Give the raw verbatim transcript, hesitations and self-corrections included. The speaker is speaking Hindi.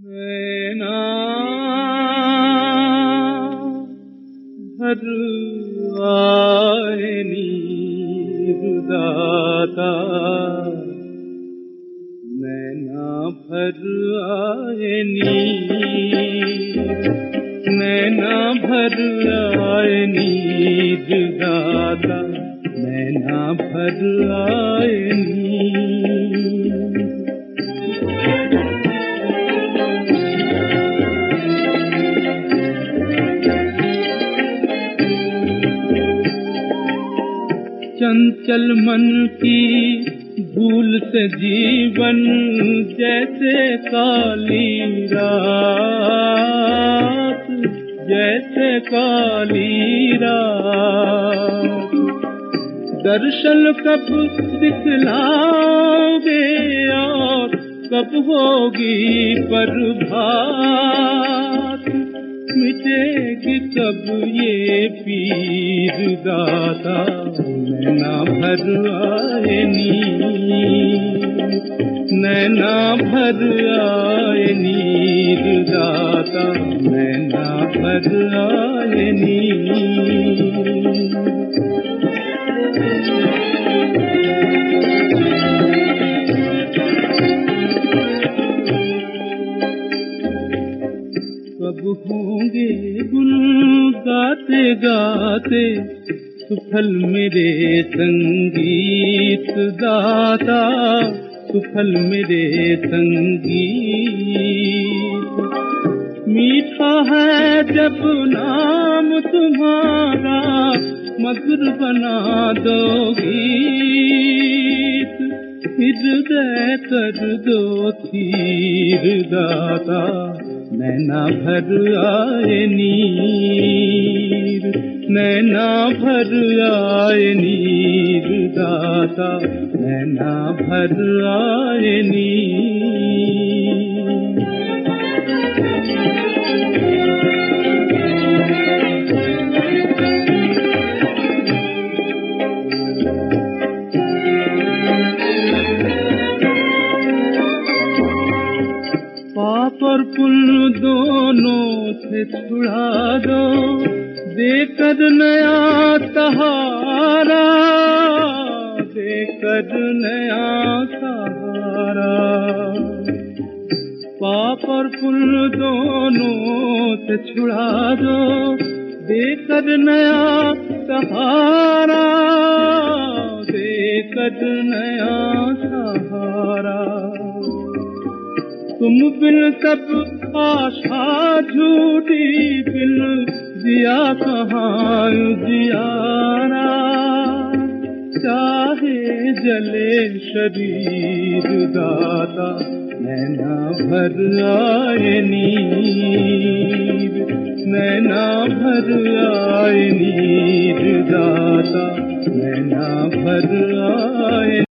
नैना भर आए नीर दाता, नैना भर आए नीर, नैना भर आए नीर दाता, नैना भर आए नीर। चंचल मन की भूल से जीवन जैसे काली रात, जैसे काली रात। दर्शन कब दिखलाओगे और कब होगी प्रभात, मिटेगी कब ये पीर दाता, नैना भर आए नीर, नैना भर आए नीर दाता, नैना भर आए नीर। कब होंगे गुल गाते गाते सुफल मेरे संगीत दाता, सुफल मेरे संगीत। मीठा है जब नाम तुम्हारा, मधुर बना दो गीत, हृदय कर दो थीर दाता, नैना भर आए नीर, नैना भर आए नीर दाता, नैना भर आए नीर। पाप और पुण्य दोनों से छुड़ा दो, देकर नया सहारा, देकर नया सहारा। पाप और पुण्य दोनों से छुड़ा दो, देकर नया सहारा, देकर नया सहारा। तुम बिन सब आशा झूठी, बिन दिया कहाँ उजियारा, चाहे जले शरीर दाता, नैना भर आए नीर, नैना भर आए नीर दाता, नैना भर आए